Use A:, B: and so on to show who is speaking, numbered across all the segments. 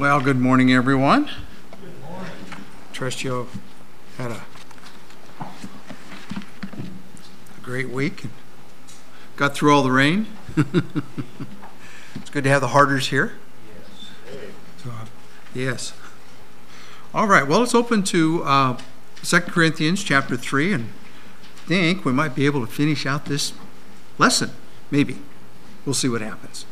A: Well, good morning, everyone. Good morning. Trust you had a great week and got through all the rain. It's good to have the Harders here. Yes. All right, well, let's open to 2 Corinthians chapter 3, and I think we might be able to finish out this lesson. Maybe. We'll see what happens.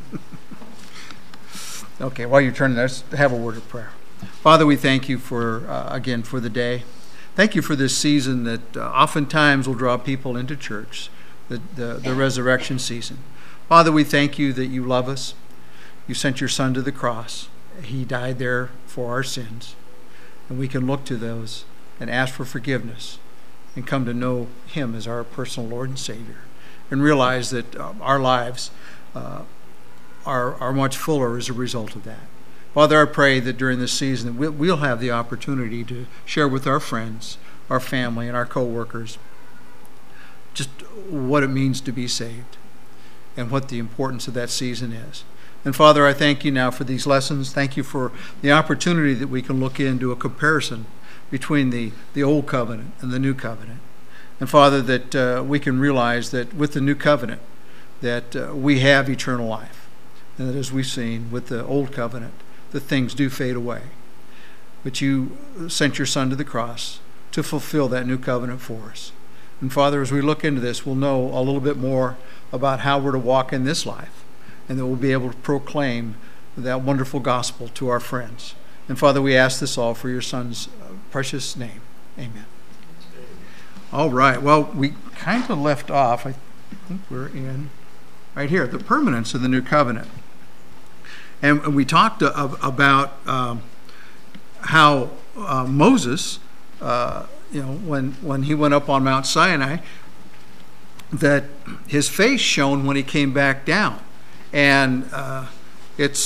A: Okay, while you're turning, let's have a word of prayer. Father, we thank you for, again, for the day. Thank you for this season that oftentimes will draw people into church, the resurrection season. Father, we thank you that you love us. You sent your Son to the cross. He died there for our sins. And we can look to those and ask for forgiveness and come to know him as our personal Lord and Savior and realize that our lives are much fuller as a result of that. Father, I pray that during this season that we'll have the opportunity to share with our friends, our family, and our co-workers just what it means to be saved and what the importance of that season is. And Father, I thank you now for these lessons. Thank you for the opportunity that we can look into a comparison between the Old Covenant and the New Covenant. And Father, that we can realize that with the New Covenant that we have eternal life. And that as we've seen with the Old Covenant, the things do fade away. But you sent your Son to the cross to fulfill that new covenant for us. And Father, as we look into this, we'll know a little bit more about how we're to walk in this life. And that we'll be able to proclaim that wonderful gospel to our friends. And Father, we ask this all for your Son's precious name. Amen. All right. Well, we kind of left off, I think we're in right here, the permanence of the new covenant. And we talked about how Moses, when he went up on Mount Sinai, that his face shone when he came back down, and it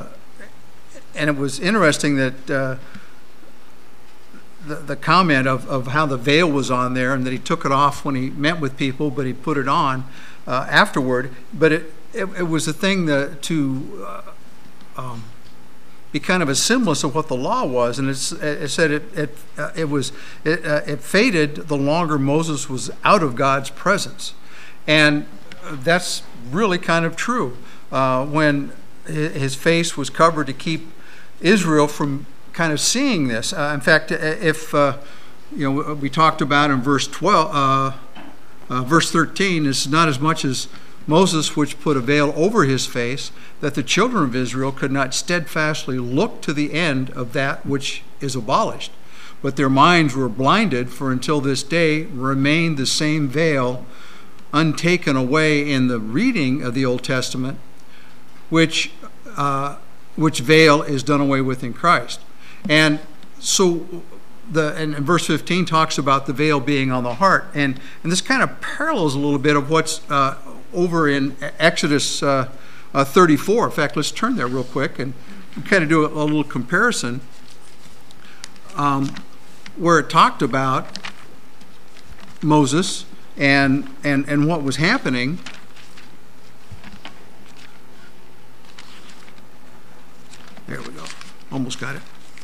A: was interesting that the comment of how the veil was on there, and that he took it off when he met with people, but he put it on afterward. But it was a thing to be kind of a semblance of what the law was, and it said it faded the longer Moses was out of God's presence, and that's really kind of true. When his face was covered to keep Israel from kind of seeing this. In fact, if we talked about in verse 13, it's not as much as Moses, which put a veil over his face, that the children of Israel could not steadfastly look to the end of that which is abolished. But their minds were blinded, for until this day remained the same veil untaken away in the reading of the Old Testament, which veil is done away with in Christ. And so and verse 15 talks about the veil being on the heart. And this kind of parallels a little bit of what's over in Exodus 34. In fact, let's turn there real quick and kind of do a little comparison where it talked about Moses and what was happening. There we go. Almost got it.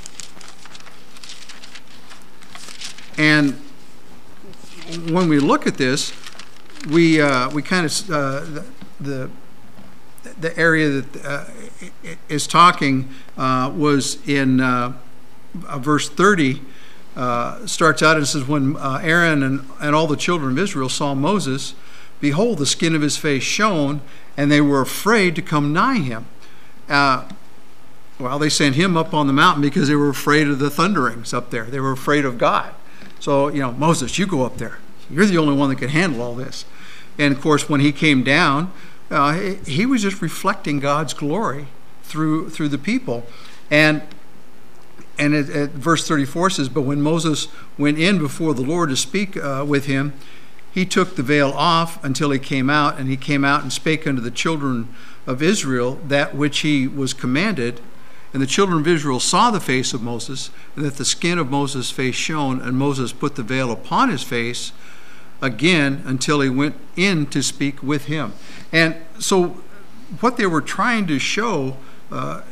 A: And when we look at this, we kind of the area that is talking was in verse 30. Starts out and says, when Aaron and all the children of Israel saw Moses, behold, the skin of his face shone, and they were afraid to come nigh him. Well, they sent him up on the mountain because they were afraid of the thunderings up there. They were afraid of God. So, Moses, you go up there. You're the only one that can handle all this. And, of course, when he came down, he was just reflecting God's glory through the people. And at verse 34 says, but when Moses went in before the Lord to speak with him, he took the veil off until he came out, and he came out and spake unto the children of Israel that which he was commanded. And the children of Israel saw the face of Moses, and that the skin of Moses' face shone, and Moses put the veil upon his face again until he went in to speak with him. And so what they were trying to show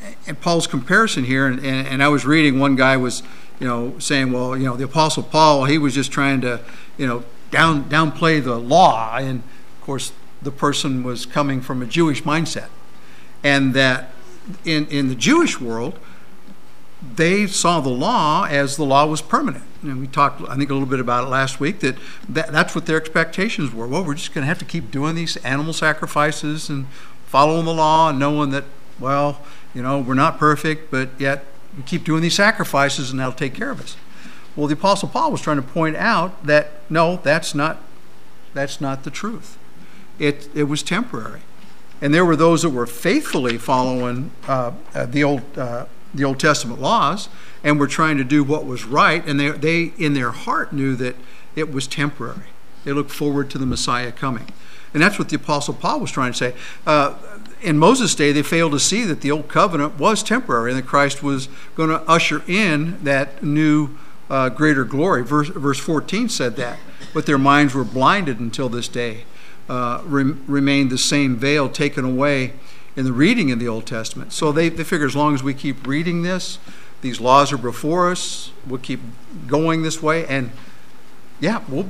A: and Paul's comparison here, and I was reading, one guy was, saying, well, the Apostle Paul, he was just trying to, downplay the law. And of course, the person was coming from a Jewish mindset. And that in the Jewish world, they saw the law as the law was permanent. And we talked, I think, a little bit about it last week, that's what their expectations were. Well, we're just going to have to keep doing these animal sacrifices and following the law and knowing that, well, we're not perfect, but yet we keep doing these sacrifices and that'll take care of us. Well, the Apostle Paul was trying to point out that, no, that's not the truth. It was temporary. And there were those that were faithfully following the Old Testament laws and were trying to do what was right, and they in their heart knew that it was temporary. They looked forward to the Messiah coming. And that's what the Apostle Paul was trying to say. In Moses' day, they failed to see that the Old Covenant was temporary and that Christ was going to usher in that new greater glory. Verse 14 said that. But their minds were blinded until this day. Remained the same veil taken away in the reading of the Old Testament. So they figure as long as we keep reading this, these laws are before us, we'll keep going this way, and we'll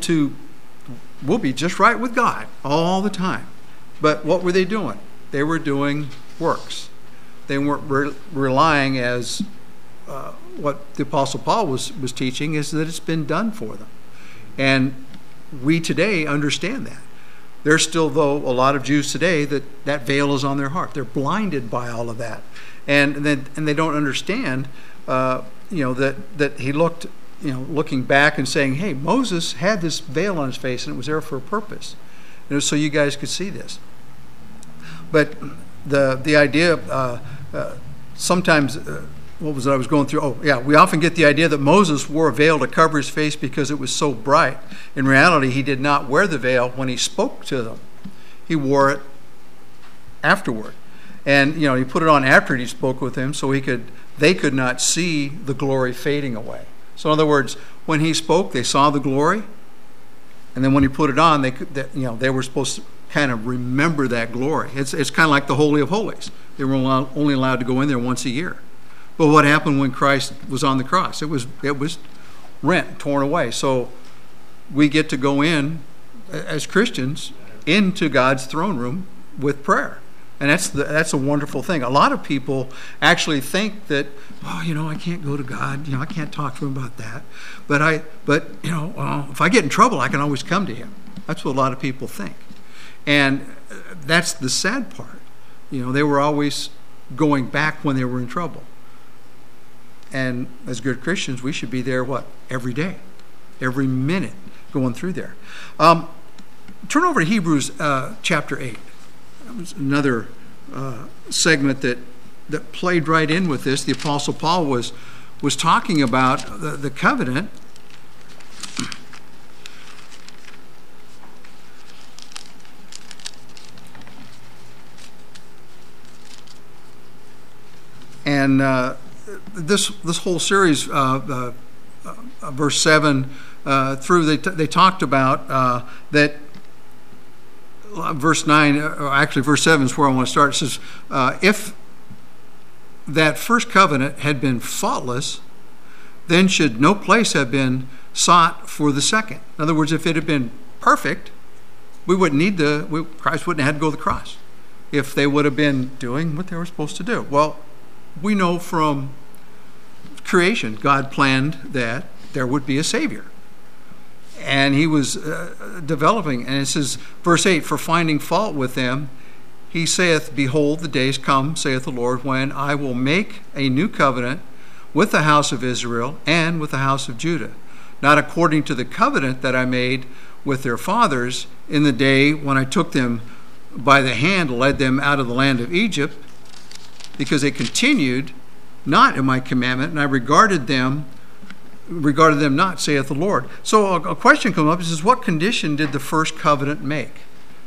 A: be just right with God all the time. But what were they doing? They were doing works. They weren't relying, as what the Apostle Paul was teaching, is that it's been done for them. And we today understand that. There's still, though, a lot of Jews today that veil is on their heart. They're blinded by all of that. And they don't understand, that he looked, looking back and saying, hey, Moses had this veil on his face and it was there for a purpose. And it was so you guys could see this. But the idea, sometimes, what was it I was going through? Oh, yeah, we often get the idea that Moses wore a veil to cover his face because it was so bright. In reality, he did not wear the veil when he spoke to them. He wore it afterward. And, he put it on after he spoke with them so they could not see the glory fading away. So in other words, when he spoke, they saw the glory. And then when he put it on, they were supposed to kind of remember that glory. It's kind of like the Holy of Holies. They were only allowed to go in there once a year. But what happened when Christ was on the cross? It was rent, torn away. So we get to go in, as Christians, into God's throne room with prayer. And that's a wonderful thing. A lot of people actually think that, I can't go to God. I can't talk to him about that. But if I get in trouble, I can always come to him. That's what a lot of people think. And that's the sad part. They were always going back when they were in trouble. And as good Christians, we should be there, every day, every minute, going through there. Turn over to Hebrews chapter 8. That was another segment that played right in with this. The Apostle Paul was talking about the covenant. And this whole series, verse 7 through, they talked about that. Verse 9, or actually verse 7 is where I want to start. It says, if that first covenant had been faultless, then should no place have been sought for the second. In other words, if it had been perfect, Christ wouldn't have had to go to the cross if they would have been doing what they were supposed to do. Well, we know from creation, God planned that there would be a Savior. And he was developing, and it says, verse 8, for finding fault with them, he saith, behold, the days come, saith the Lord, when I will make a new covenant with the house of Israel and with the house of Judah, not according to the covenant that I made with their fathers in the day when I took them by the hand, led them out of the land of Egypt, because they continued not in my commandment, and I regarded them not, saith the Lord. So a question comes up, it says, what condition did the first covenant make?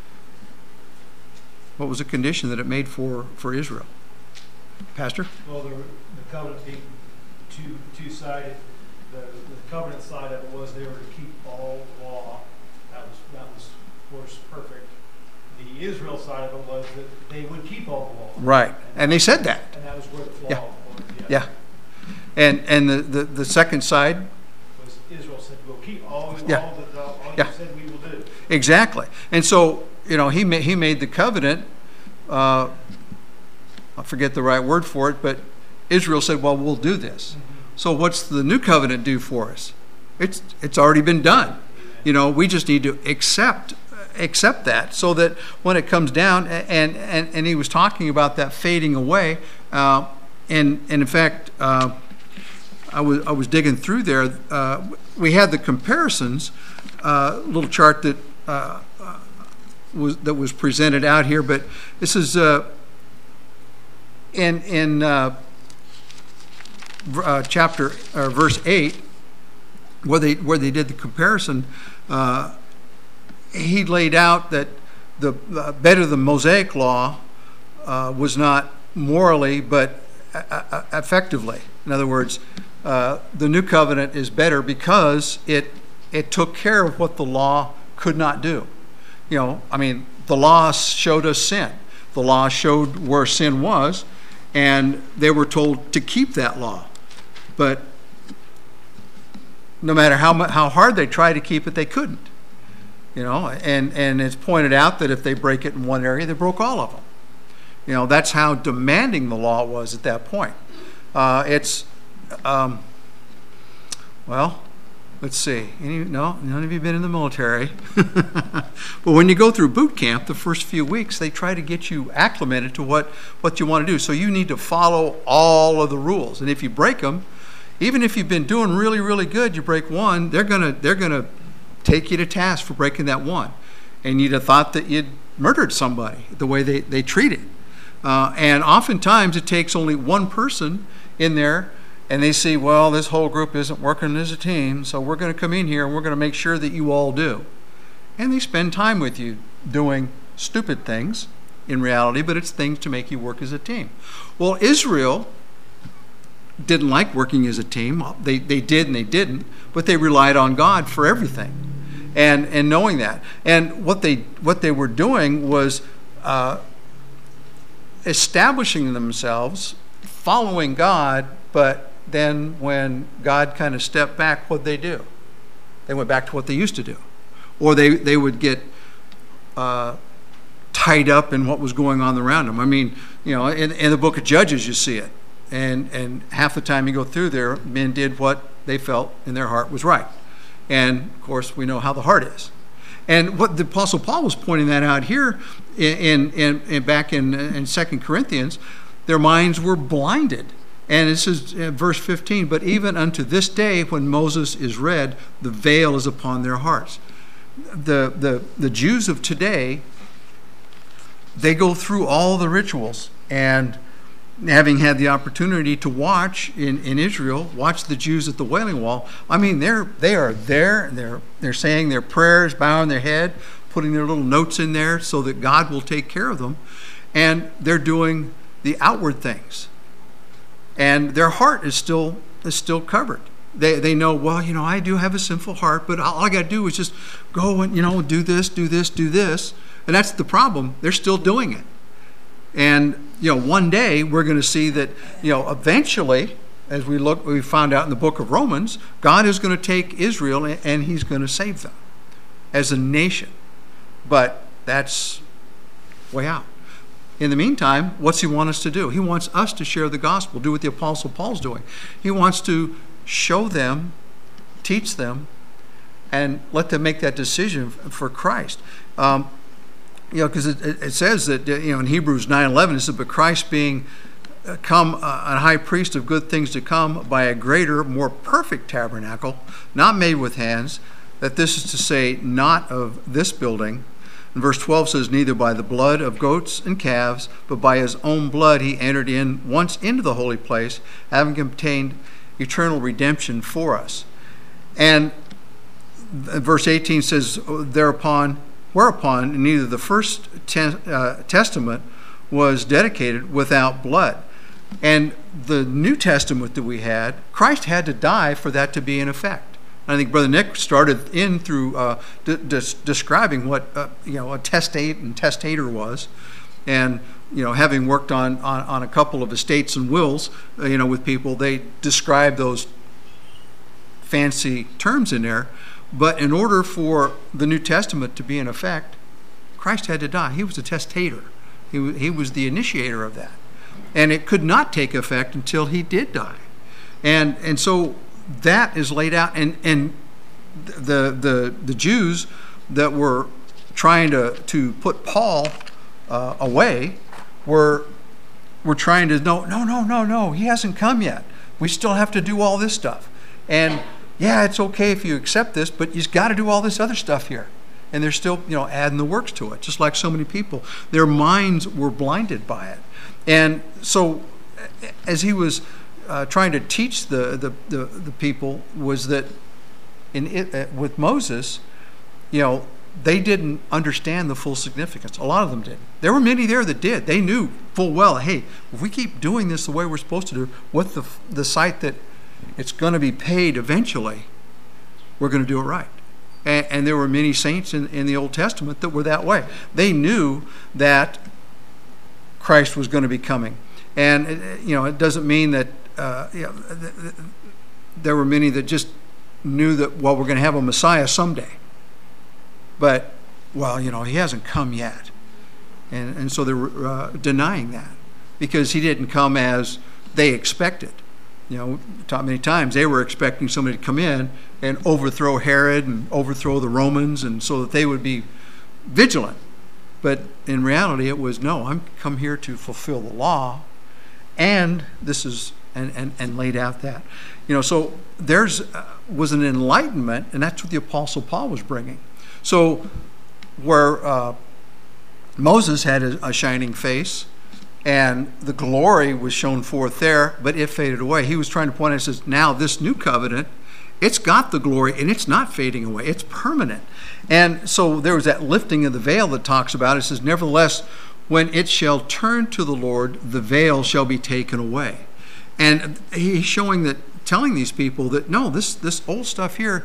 A: What was the condition that it made for Israel? Pastor?
B: Well, the covenant being two-sided, the covenant side of it was they were to keep all the law. That was of course perfect. the Israel side of it was that they would keep all the law.
A: Right. And they said that.
B: And that was where the flaw
A: Yeah.
B: was.
A: Yeah. And the second side,
B: Was Israel said, we'll keep all
A: Yeah.
B: you said we will do.
A: exactly. And so, he made the covenant, I forget the right word for it, but Israel said, well, we'll do this.
B: Mm-hmm.
A: So what's the new covenant do for us? It's already been done. We just need to accept that, so that when it comes down, and he was talking about that fading away, and in fact, I was digging through there. We had the comparisons, little chart that was presented out here, but this is in chapter verse 8, where they did the comparison. He laid out that the better the Mosaic law was not morally, but effectively. In other words, the new covenant is better because it took care of what the law could not do. The law showed us sin. The law showed where sin was, and they were told to keep that law. But no matter how hard they tried to keep it, they couldn't. And it's pointed out that if they break it in one area, they broke all of them. That's how demanding the law was at that point. Let's see. None of you been in the military. But when you go through boot camp, the first few weeks, they try to get you acclimated to what you want to do. So you need to follow all of the rules. And if you break them, even if you've been doing really, really good, you break one, they're gonna take you to task for breaking that one. And you'd have thought that you'd murdered somebody, the way they treat it. And oftentimes it takes only one person in there, and they see, well, this whole group isn't working as a team, so we're going to come in here and we're going to make sure that you all do. And they spend time with you doing stupid things in reality, but it's things to make you work as a team. Well, Israel didn't like working as a team. They did and they didn't, but they relied on God for everything. And knowing that. And what they were doing was establishing themselves, following God, but then when God kind of stepped back, what'd they do? They went back to what they used to do. Or they would get tied up in what was going on around them. In the book of Judges you see it. And half the time you go through there, men did what they felt in their heart was right. And, of course, we know how the heart is. And what the Apostle Paul was pointing that out here back in 2 Corinthians, their minds were blinded. And this is verse 15, but even unto this day when Moses is read, the veil is upon their hearts. The Jews of today, they go through all the rituals, and having had the opportunity to watch in Israel, watch the Jews at the Wailing Wall, they are there, they're saying their prayers, bowing their head, putting their little notes in there so that God will take care of them, and they're doing the outward things. And their heart is still covered. They know, well, I do have a sinful heart, but all I got to do is just go and, do this, do this, do this. And that's the problem. They're still doing it. And, one day we're going to see that, eventually, as we found out in the book of Romans, God is going to take Israel and he's going to save them as a nation. But that's way out. In the meantime, what's he want us to do? He wants us to share the gospel, do what the Apostle Paul's doing. He wants to show them, teach them, and let them make that decision for Christ. Because it says that, in Hebrews 9:11, it says, but Christ being come a high priest of good things to come by a greater, more perfect tabernacle, not made with hands, that this is to say, not of this building. And verse 12 says, neither by the blood of goats and calves, but by his own blood he entered in once into the holy place, having obtained eternal redemption for us. And verse 18 says, whereupon neither the first testament was dedicated without blood. And the New Testament that we had, Christ had to die for that to be in effect. I think Brother Nick started in through describing what a testate and testator was, and having worked on a couple of estates and wills, with people, they describe those fancy terms in there. But in order for the New Testament to be in effect, Christ had to die. He was a testator. He was the initiator of that. And it could not take effect until he did die. And so that is laid out. And the Jews that were trying to put Paul away were trying to, no, he hasn't come yet. We still have to do all this stuff. And yeah, it's okay if you accept this, but you've got to do all this other stuff here. And they're still, adding the works to it, just like so many people. Their minds were blinded by it. And so as he was trying to teach the people, was that with Moses, they didn't understand the full significance. A lot of them didn't. There were many there that did. They knew full well, hey, if we keep doing this the way we're supposed to do, what the sight that it's going to be paid eventually, we're going to do it right. And there were many saints in the Old Testament that were that way. They knew that Christ was going to be coming. And, it doesn't mean that there were many that just knew that, we're going to have a Messiah someday. But, he hasn't come yet. And so they were denying that because he didn't come as they expected. Taught many times they were expecting somebody to come in and overthrow Herod and overthrow the Romans, and so that they would be vigilant. But in reality, it was, no, I'm come here to fulfill the law, and this is and laid out that. So there's was an enlightenment, and that's what the Apostle Paul was bringing. So where Moses had a shining face, and the glory was shown forth there, but it faded away. He was trying to point out, says, now this new covenant, it's got the glory, and it's not fading away. It's permanent. And so there was that lifting of the veil that talks about it. It says, nevertheless, when it shall turn to the Lord, the veil shall be taken away. And he's showing that, telling these people that, no, this old stuff here,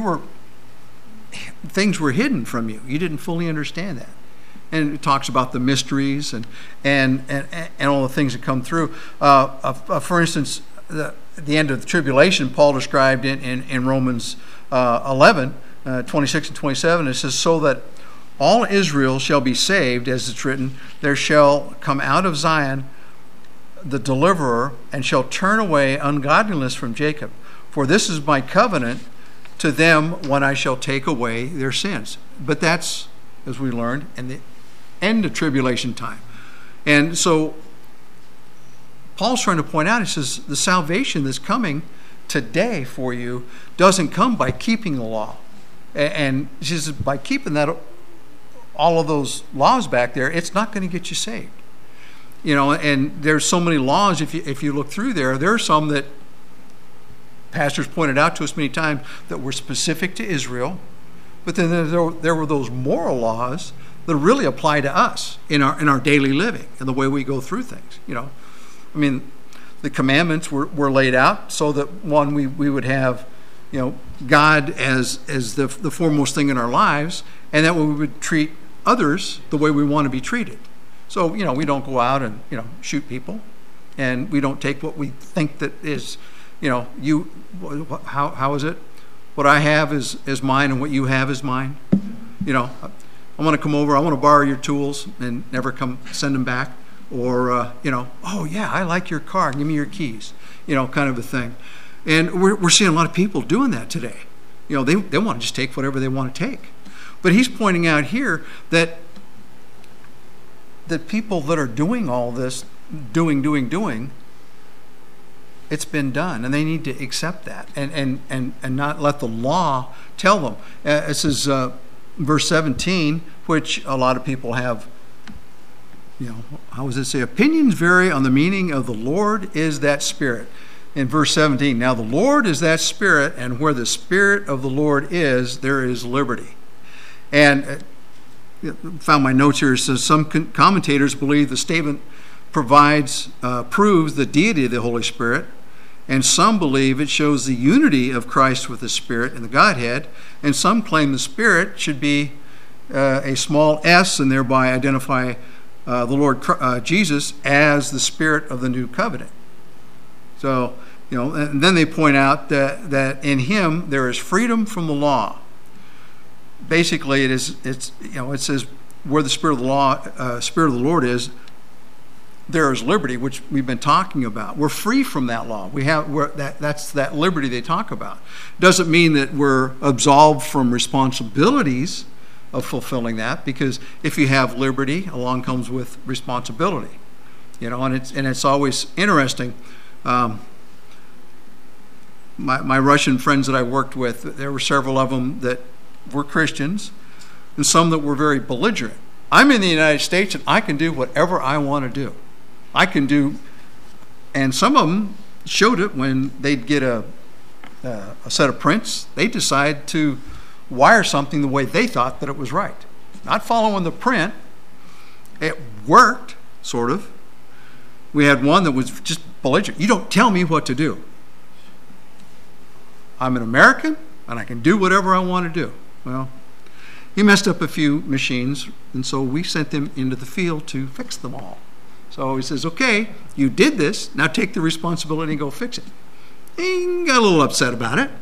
A: things were hidden from you. You didn't fully understand that. And it talks about the mysteries and all the things that come through. For instance, the end of the tribulation, Paul described in Romans 11, 26 and 27. It says, so that all Israel shall be saved, as it's written, there shall come out of Zion the deliverer, and shall turn away ungodliness from Jacob. For this is my covenant to them when I shall take away their sins. But that's, as we learned, in the end of tribulation time. And so Paul's trying to point out, he says, the salvation that's coming today for you doesn't come by keeping the law. And he says, by keeping that, all of those laws back there, it's not going to get you saved. And there's so many laws, if you look through there are some that pastors pointed out to us many times that were specific to Israel, but then there were those moral laws that really apply to us in our daily living and the way we go through things. The commandments were laid out so that, one, we would have God as the foremost thing in our lives, and that we would treat others the way we want to be treated. So we don't go out and shoot people, and we don't take what we think that is how is it? What I have is mine, and what you have is mine. I want to come over, I want to borrow your tools and never come send them back. Or, oh yeah, I like your car, give me your keys, kind of a thing. And we're seeing a lot of people doing that today. They want to just take whatever they want to take. But he's pointing out here that people that are doing all this, doing, it's been done, and they need to accept that and not let the law tell them. It says, verse 17, which a lot of people have, how does it say? Opinions vary on the meaning of the Lord is that Spirit. In verse 17, now the Lord is that Spirit, and where the Spirit of the Lord is, there is liberty. And found my notes here. It says some commentators believe the statement proves the deity of the Holy Spirit, And some believe it shows the unity of Christ with the Spirit and the Godhead, and some claim the Spirit should be a small s and thereby identify the Lord Jesus as the Spirit of the new covenant. So, and then they point out that in him there is freedom from the law. Basically, it says where the Spirit of the Lord is, there is liberty, which we've been talking about. We're free from that law. That's that liberty they talk about. Doesn't mean that we're absolved from responsibilities of fulfilling that, because if you have liberty, along comes with responsibility. And it's always interesting. My Russian friends that I worked with, there were several of them that were Christians, and some that were very belligerent. I'm in the United States, and I can do whatever I want to do. I can do, and some of them showed it when they'd get a set of prints. They decide to wire something the way they thought that it was right. Not following the print. It worked, sort of. We had one that was just belligerent. You don't tell me what to do. I'm an American, and I can do whatever I want to do. Well, he messed up a few machines, and so we sent them into the field to fix them all. So he says, okay, you did this, now take the responsibility and go fix it. He got a little upset about it.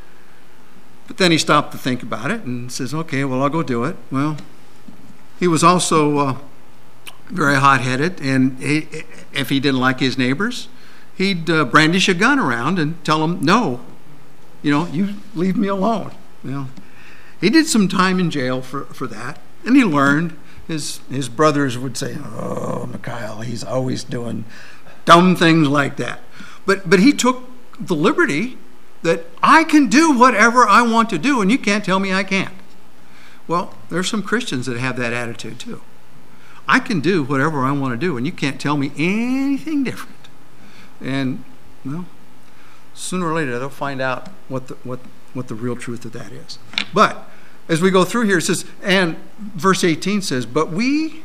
A: But then he stopped to think about it and says, okay, well, I'll go do it. Well, he was also very hot-headed, and if he didn't like his neighbors, he'd brandish a gun around and tell them, no, you leave me alone. He did some time in jail for that, and he learned. His brothers would say, oh, Mikhail, he's always doing dumb things like that. But he took the liberty that I can do whatever I want to do, and you can't tell me I can't. Well, there's some Christians that have that attitude too. I can do whatever I want to do, and you can't tell me anything different. And, sooner or later they'll find out what the real truth of that is. But as we go through here, it says, and verse 18 says, but we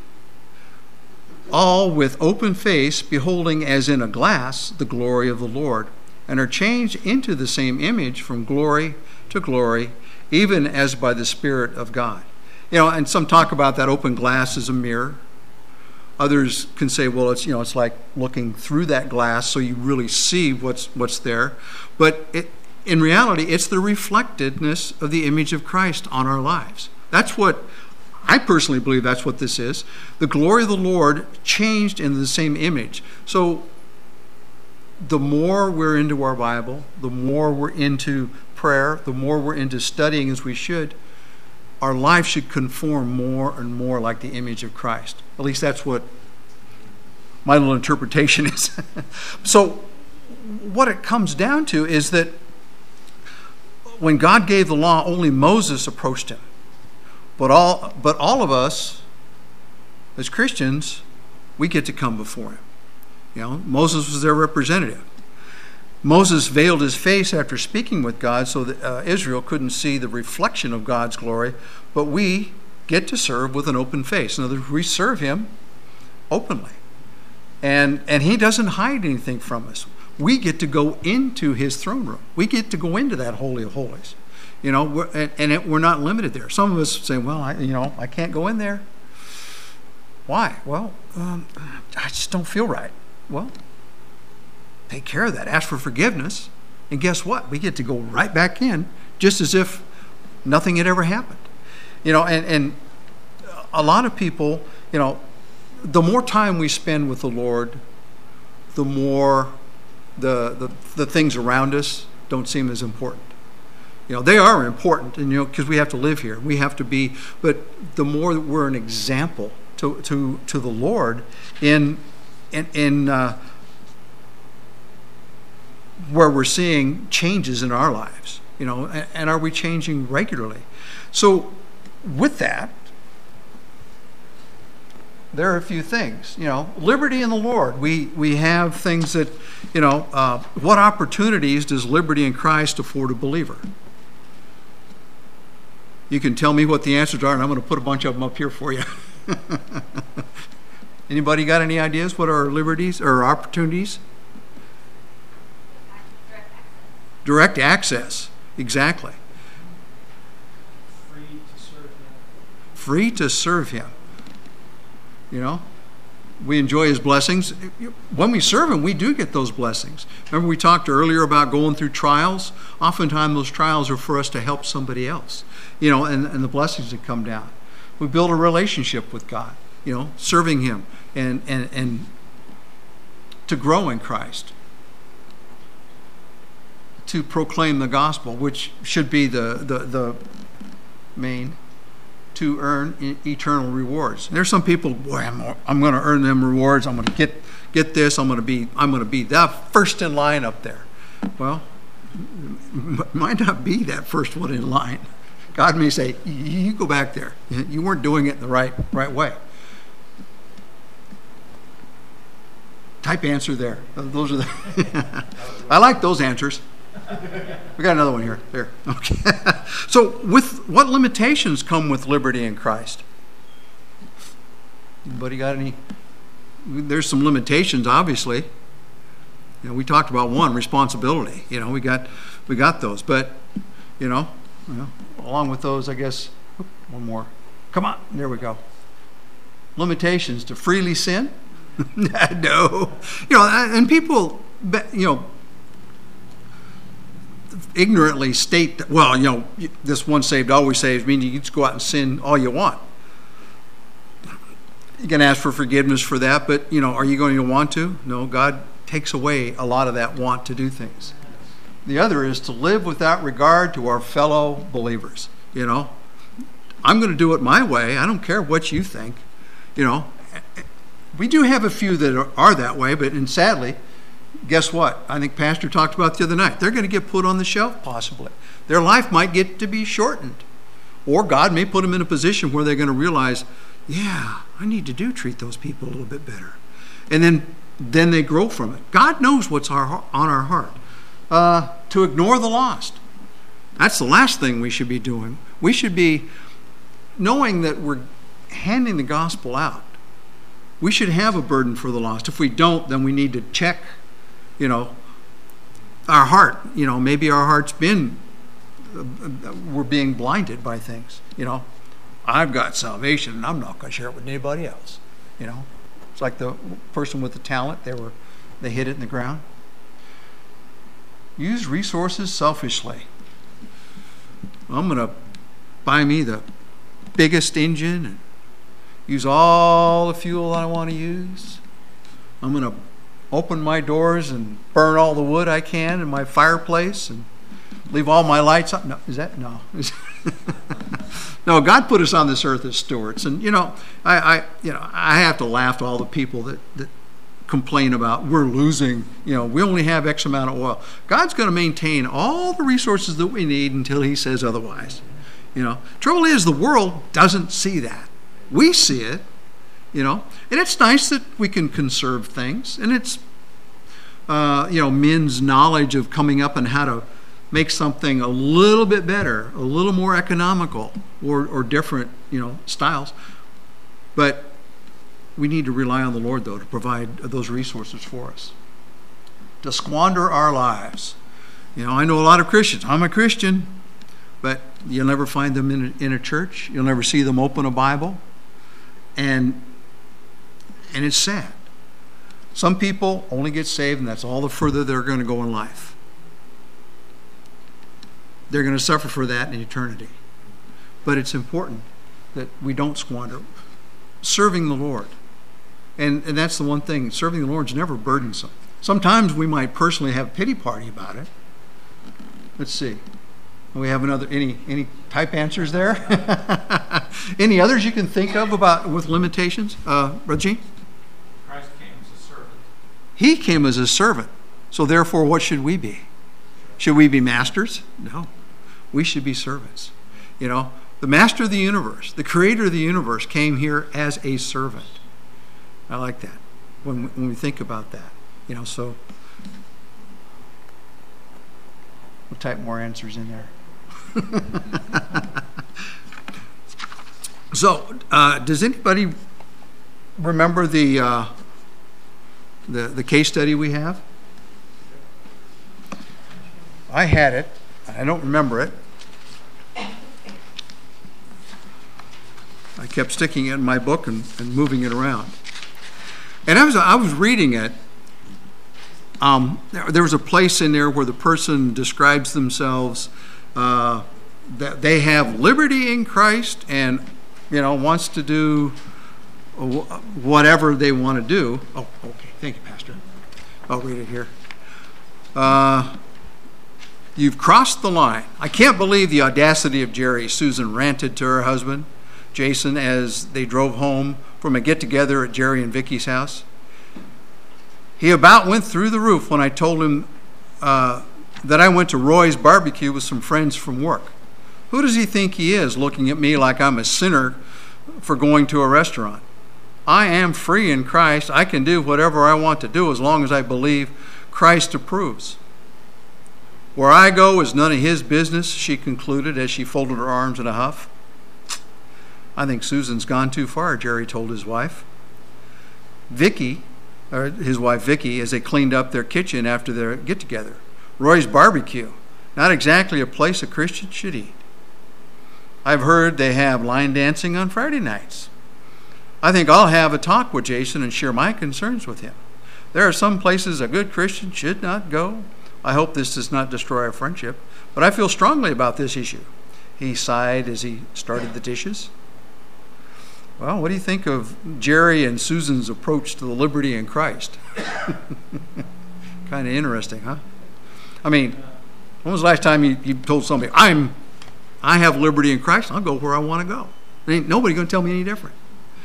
A: all with open face, beholding as in a glass the glory of the Lord, and are changed into the same image from glory to glory, even as by the Spirit of God. And some talk about that open glass as a mirror. Others can say, well, it's like looking through that glass so you really see what's there. But in reality, it's the reflectedness of the image of Christ on our lives. That's what I personally believe that's what this is. The glory of the Lord changed into the same image. So the more we're into our Bible, the more we're into prayer, the more we're into studying as we should, our life should conform more and more like the image of Christ. At least that's what my little interpretation is. So what it comes down to is that when God gave the law, only Moses approached him. But all of us, as Christians, we get to come before him. Moses was their representative. Moses veiled his face after speaking with God so that Israel couldn't see the reflection of God's glory, but we get to serve with an open face. In other words, we serve him openly. And he doesn't hide anything from us. We get to go into his throne room. We get to go into that Holy of Holies. We're not limited there. Some of us say, well, I can't go in there. Why? Well, I just don't feel right. Well, take care of that. Ask for forgiveness. And guess what? We get to go right back in just as if nothing had ever happened. And a lot of people, the more time we spend with the Lord, the more the things around us don't seem as important. They are important, and because we have to live here, we have to be. But the more that we're an example to the Lord in where we're seeing changes in our lives, and are we changing regularly? So with that, there are a few things, liberty in the Lord. We have things that, what opportunities does liberty in Christ afford a believer? You can tell me what the answers are, and I'm going to put a bunch of them up here for you.
C: Anybody got any ideas what are liberties or opportunities?
A: Direct access. Exactly.
B: Free to serve him.
A: Free to serve him. You know, we enjoy his blessings. When we serve him, we do get those blessings. Remember we talked earlier about going through trials? Oftentimes those trials are for us to help somebody else, you know, and the blessings that come down. We build a relationship with God, you know, serving him and to grow in Christ. To proclaim the gospel, which should be the main, to earn eternal rewards. And there's some people, boy, I'm going to earn them rewards. I'm going to get this. I'm going to be that first in line up there. Well, might not be that first one in line. God may say, you go back there. You weren't doing it the right way. Type answer there. Those are the. I like those answers. We got another one here. There. Okay. So, with what limitations come with liberty in Christ? Anybody got any? There's some limitations, obviously. You know, we talked about one, responsibility. You know, we got those, but you know, along with those, I guess. One more. Come on, there we go. Limitations to freely sin. No, you know, and people, you know, ignorantly state that, well, you know, this once saved, always saved, meaning you can just go out and sin all you want. You can ask for forgiveness for that, but, you know, are you going to want to? No, God takes away a lot of that want to do things. The other is to live without regard to our fellow believers. You know, I'm going to do it my way. I don't care what you think. You know, we do have a few that are that way, but and sadly, guess what? I think Pastor talked about the other night. They're going to get put on the shelf, possibly. Their life might get to be shortened. Or God may put them in a position where they're going to realize, yeah, I need to treat those people a little bit better. And then they grow from it. God knows what's on our heart. To ignore the lost. That's the last thing we should be doing. We should be knowing that we're handing the gospel out. We should have a burden for the lost. If we don't, then we need to check, you know, our heart. You know, maybe our heart's we're being blinded by things. You know, I've got salvation and I'm not going to share it with anybody else. You know, it's like the person with the talent. They hid it in the ground. Use resources selfishly. I'm going to buy me the biggest engine and use all the fuel I want to use. I'm going to open my doors and burn all the wood I can in my fireplace and leave all my lights on. No, is that? No. No, God put us on this earth as stewards. And, you know, I have to laugh at all the people that complain about we're losing, you know, we only have X amount of oil. God's going to maintain all the resources that we need until he says otherwise. You know, trouble is the world doesn't see that. We see it, you know, and it's nice that we can conserve things, and it's, you know, men's knowledge of coming up and how to make something a little bit better, a little more economical, or different, you know, styles. But we need to rely on the Lord, though, to provide those resources for us. To squander our lives. You know, I know a lot of Christians. I'm a Christian, but you'll never find them in a church. You'll never see them open a Bible. And it's sad. Some people only get saved, and that's all the further they're going to go in life. They're going to suffer for that in eternity. But it's important that we don't squander. Serving the Lord. And that's the one thing. Serving the Lord is never burdensome. Sometimes we might personally have a pity party about it. Let's see. We have any type answers there? Any others you can think of with limitations? Brother Gene?
C: Christ came as a servant.
A: He came as a servant. So therefore, what should we be? Should we be masters? No. We should be servants. You know, the master of the universe, the creator of the universe came here as a servant. I like that when we think about that. You know, so we'll type more answers in there. So, does anybody remember the case study we have? I I had it. I don't remember it. I kept sticking it in my book and moving it around. And I was reading it. There was a place in there where the person describes themselves that they have liberty in Christ and, wants to do whatever they want to do. Oh, okay. Thank you, Pastor. I'll read it here. You've crossed the line. I can't believe the audacity of Jerry, Susan ranted to her husband, Jason, as they drove home from a get-together at Jerry and Vicky's house. He about went through the roof when I told him that I went to Roy's barbecue with some friends from work. Who does he think he is, looking at me like I'm a sinner for going to a restaurant? I am free in Christ. I can do whatever I want to do as long as I believe Christ approves. Where I go is none of his business, she concluded as she folded her arms in a huff. I think Susan's gone too far, Jerry told his wife. His wife Vicky, as they cleaned up their kitchen after their get-together. Roy's barbecue, not exactly a place a Christian should eat. I've heard they have line dancing on Friday nights. I think I'll have a talk with Jason and share my concerns with him. There are some places a good Christian should not go. I hope this does not destroy our friendship, but I feel strongly about this issue. He sighed as he started the dishes. Well, what do you think of Jerry and Susan's approach to the liberty in Christ? Kind of interesting, huh? I mean, when was the last time you told somebody, I have liberty in Christ, I'll go where I want to go. There ain't nobody going to tell me any different.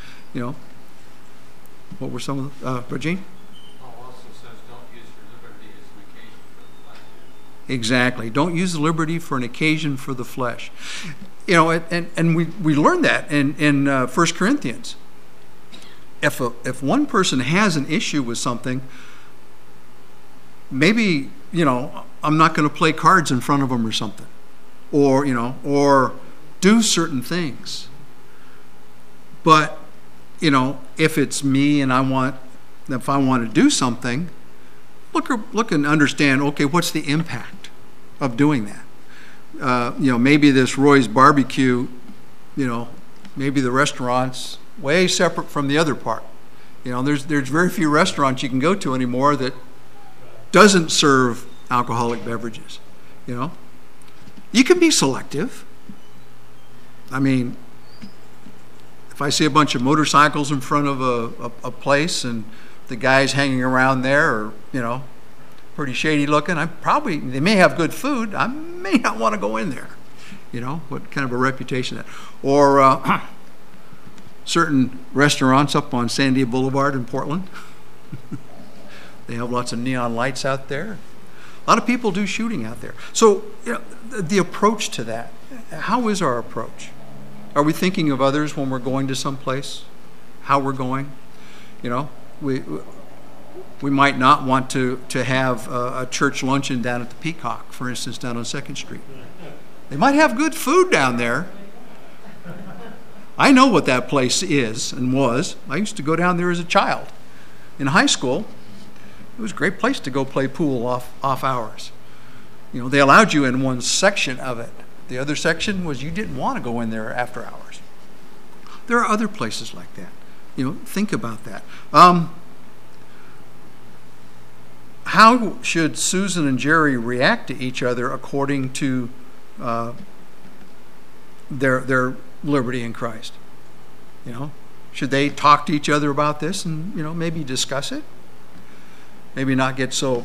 A: What were some of the, Regine?
C: Paul also says don't use your liberty as an occasion for the flesh.
A: Exactly. Don't use the liberty for an occasion for the flesh. And we learned that in 1 Corinthians. If one person has an issue with something, maybe, I'm not going to play cards in front of them or something. Or do certain things. But, if it's me and if I want to do something, look and understand, okay, what's the impact of doing that? Maybe this Roy's barbecue, maybe the restaurant's way separate from the other part. There's very few restaurants you can go to anymore that doesn't serve alcoholic beverages. You can be selective. I mean, if I see a bunch of motorcycles in front of a place and the guys hanging around there are, pretty shady looking, they may have good food. I may not want to go in there. What kind of a reputation that. Or certain restaurants up on Sandia Boulevard in Portland. They have lots of neon lights out there. A lot of people do shooting out there. So, the approach to that, how is our approach? Are we thinking of others when we're going to some place? How we're going? We might not want to have a church luncheon down at the Peacock, for instance, down on 2nd Street. They might have good food down there. I know what that place is and was. I used to go down there as a child. In high school, it was a great place to go play pool off hours. They allowed you in one section of it. The other section was you didn't want to go in there after hours. There are other places like that. Think about that. How should Susan and Jerry react to each other according to their liberty in Christ? Should they talk to each other about this and maybe discuss it? Maybe not get so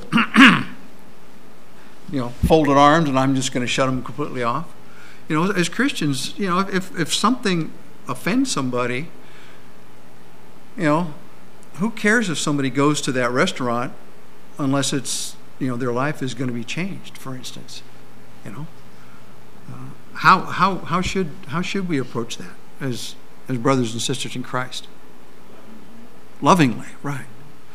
A: folded arms and I'm just going to shut them completely off. As Christians, if something offends somebody, who cares if somebody goes to that restaurant unless it's, their life is going to be changed, for instance. How should we approach that as brothers and sisters in Christ? Lovingly, right.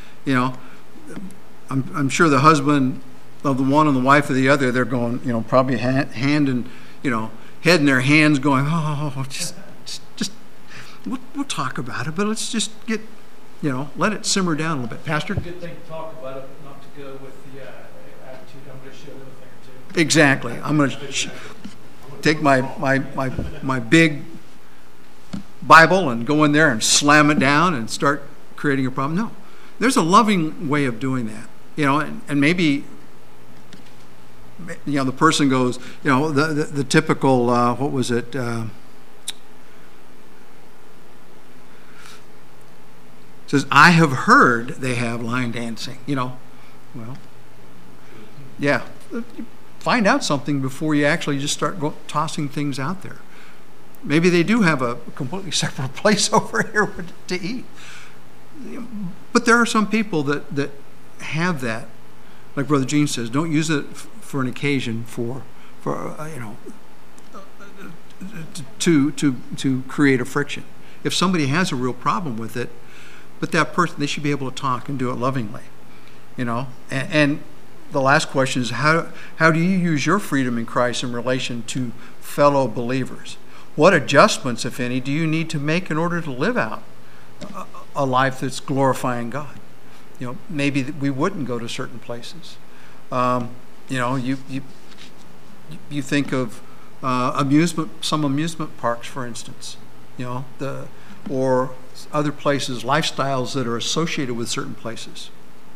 A: I'm sure the husband of the one and the wife of the other, they're going, probably head in their hands going, just we'll talk about it, but let's just get, let it simmer down a little bit. Pastor?
B: Good thing to talk about it, but not to go with the attitude, I'm going to show them a thing or two.
A: Exactly. I'm going to take my big Bible and go in there and slam it down and start creating a problem. No. There's a loving way of doing that. And maybe, the person goes, the typical, what was it? Says, I have heard they have line dancing. Well, yeah. Find out something before you actually just start tossing things out there. Maybe they do have a completely separate place over here to eat. But there are some people that have that. Like Brother Gene says, don't use it for an occasion to create a friction. If somebody has a real problem with it, but that person, they should be able to talk and do it lovingly. And the last question is, how do you use your freedom in Christ in relation to fellow believers? What adjustments, if any, do you need to make in order to live out a life that's glorifying God? Maybe we wouldn't go to certain places. You think of some amusement parks, for instance. Or other places, lifestyles that are associated with certain places.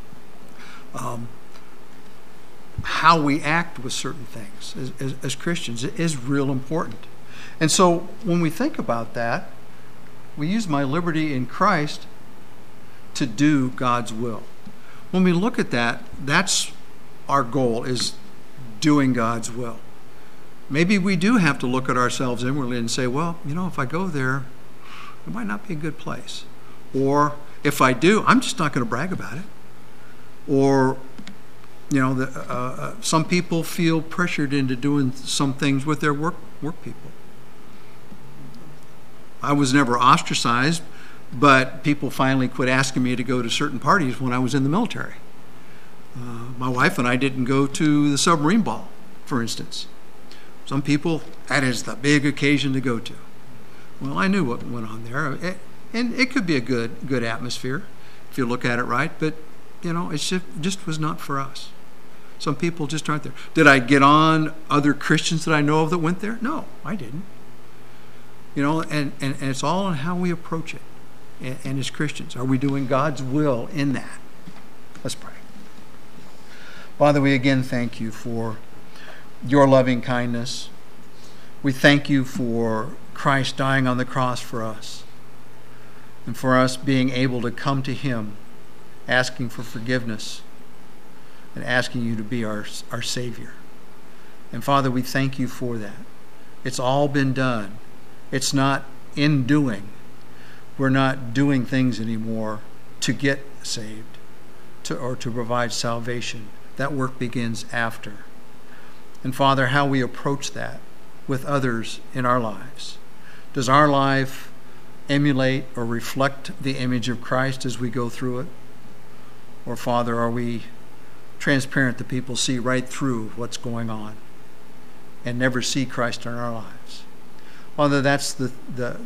A: How we act with certain things as Christians is real important. And so when we think about that, we use my liberty in Christ to do God's will. When we look at that, that's our goal, is doing God's will. Maybe we do have to look at ourselves inwardly and say, well, if I go there, it might not be a good place. Or if I do, I'm just not going to brag about it. Or, some people feel pressured into doing some things with their work people. I was never ostracized, but people finally quit asking me to go to certain parties when I was in the military. My wife and I didn't go to the submarine ball, for instance. Some people, that is the big occasion to go to. Well, I knew what went on there, and it could be a good atmosphere if you look at it right, but it just was not for us. Some people just aren't there. Did I get on other Christians that I know of that went there? No, I didn't. And it's all on how we approach it. And as Christians, are we doing God's will in that? Let's pray. Father, we again thank you for your loving kindness. We thank you for Christ dying on the cross for us, and for us being able to come to him asking for forgiveness and asking you to be our Savior. And Father, we thank you for that. It's all been done. It's not in doing. We're not doing things anymore to get saved or to provide salvation. That work begins after. And Father, how we approach that with others in our lives. Does our life emulate or reflect the image of Christ as we go through it? Or Father, are we transparent that people see right through what's going on and never see Christ in our lives? Father, that's the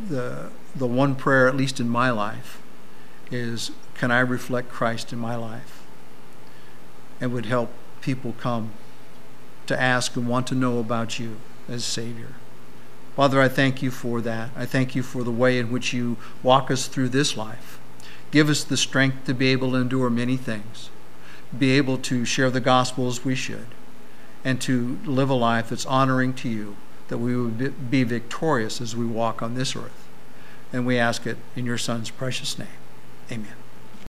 A: one prayer, at least in my life, is can I reflect Christ in my life? And would help people come to ask and want to know about you as Savior. Father, I thank you for that. I thank you for the way in which you walk us through this life. Give us the strength to be able to endure many things, be able to share the gospel as we should, and to live a life that's honoring to you, that we would be victorious as we walk on this earth. And we ask it in your Son's precious name. Amen.